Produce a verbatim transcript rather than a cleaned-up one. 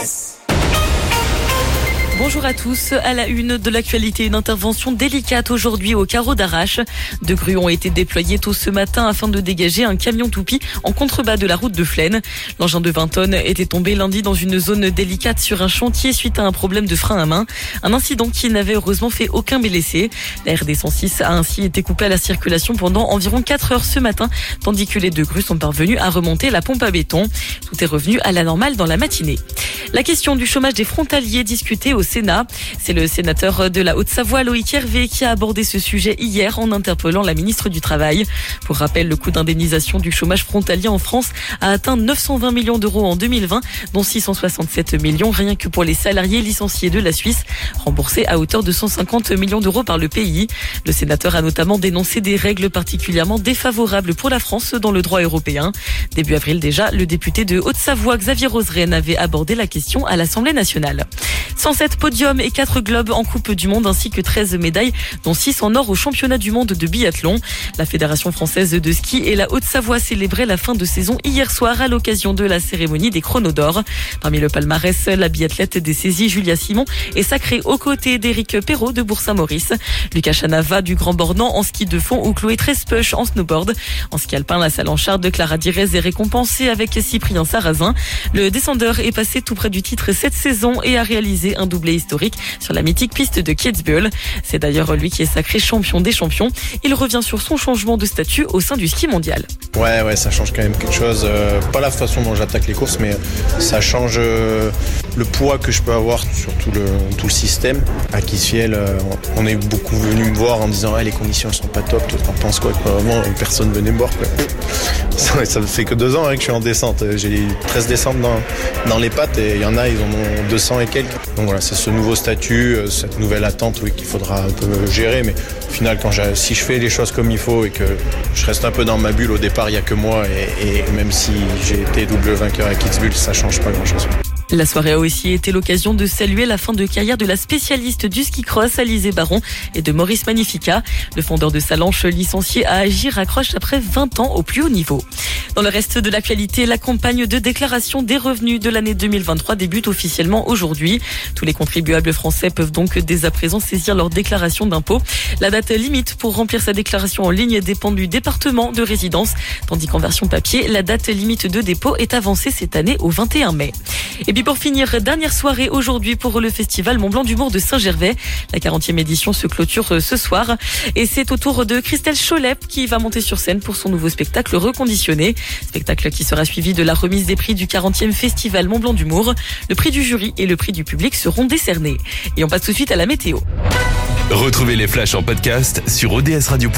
Bonjour à tous. À la une de l'actualité, une intervention délicate aujourd'hui au carreau d'Arrache. Deux grues ont été déployées tôt ce matin afin de dégager un camion toupie en contrebas de la route de Flaine. L'engin de vingt tonnes était tombé lundi dans une zone délicate sur un chantier suite à un problème de frein à main. Un incident qui n'avait heureusement fait aucun blessé. La R D cent six a ainsi été coupée à la circulation pendant environ quatre heures ce matin, tandis que les deux grues sont parvenues à remonter la pompe à béton. Tout est revenu à la normale dans la matinée. La question du chômage des frontaliers discutée au Sénat. C'est le sénateur de la Haute-Savoie, Loïc Hervé, qui a abordé ce sujet hier en interpellant la ministre du Travail. Pour rappel, le coût d'indemnisation du chômage frontalier en France a atteint neuf cent vingt millions d'euros en deux mille vingt, dont six cent soixante-sept millions rien que pour les salariés licenciés de la Suisse, remboursés à hauteur de cent cinquante millions d'euros par le pays. Le sénateur a notamment dénoncé des règles particulièrement défavorables pour la France dans le droit européen. Début avril déjà, le député de Haute-Savoie, Xavier Roseraine, avait abordé la question à l'Assemblée nationale. cent sept podiums et quatre globes en Coupe du Monde ainsi que treize médailles, dont six en or au championnat du monde de biathlon. La Fédération française de ski et la Haute-Savoie célébraient la fin de saison hier soir à l'occasion de la cérémonie des chronos d'or. Parmi le palmarès, la biathlète des saisies Julia Simon est sacrée aux côtés d'Éric Perrault de Bourg-Saint-Maurice, Lucas Chanava du Grand Bornand en ski de fond ou Chloé Trespeuch en snowboard. En ski alpin, la Salanchard Clara Direz est récompensée avec Cyprien Sarrazin. Le descendeur est passé tout près du titre cette saison et a réalisé un doublé historique sur la mythique piste de Kitzbühel. C'est d'ailleurs lui qui est sacré champion des champions. Il revient sur son changement de statut au sein du ski mondial. Ouais, ouais, ça change quand même quelque chose. Euh, pas la façon dont j'attaque les courses, mais ça change euh, le poids que je peux avoir sur tout le, tout le système. À Kitzbühel, euh, on est beaucoup venu me voir en disant ah, les conditions sont pas top, toi t'en penses quoi? Vraiment, personne venait me voir. Quoi. Ça, ça fait que deux ans hein, que je suis en descente. J'ai treize descentes dans, dans les pattes et il y en a, ils en ont deux cents et quelques. Donc voilà, c'est ce nouveau statut, cette nouvelle attente oui, qu'il faudra un peu gérer. Mais au final, quand si je fais les choses comme il faut et que je reste un peu dans ma bulle, au départ, il n'y a que moi. Et, et même si j'ai été double vainqueur à Kitzbühel, ça ne change pas grand-chose. La soirée a aussi été l'occasion de saluer la fin de carrière de la spécialiste du ski cross Alizée Baron et de Maurice Magnifica. Le fondeur de Salanches, licencié à Agir, raccroche après vingt ans au plus haut niveau. Dans le reste de l'actualité, la campagne de déclaration des revenus de l'année deux mille vingt-trois débute officiellement aujourd'hui. Tous les contribuables français peuvent donc dès à présent saisir leur déclaration d'impôt. La date limite pour remplir sa déclaration en ligne dépend du département de résidence, tandis qu'en version papier, la date limite de dépôt est avancée cette année au vingt et un mai. Et puis pour finir, dernière soirée aujourd'hui pour le festival Mont Blanc d'humour de Saint-Gervais. La quarantième édition se clôture ce soir et c'est au tour de Christelle Cholep qui va monter sur scène pour son nouveau spectacle reconditionné. Spectacle qui sera suivi de la remise des prix du quarantième festival Mont Blanc d'humour. Le prix du jury et le prix du public seront décernés. Et on passe tout de suite à la météo. Retrouvez les flashs en podcast sur o d s radio point com.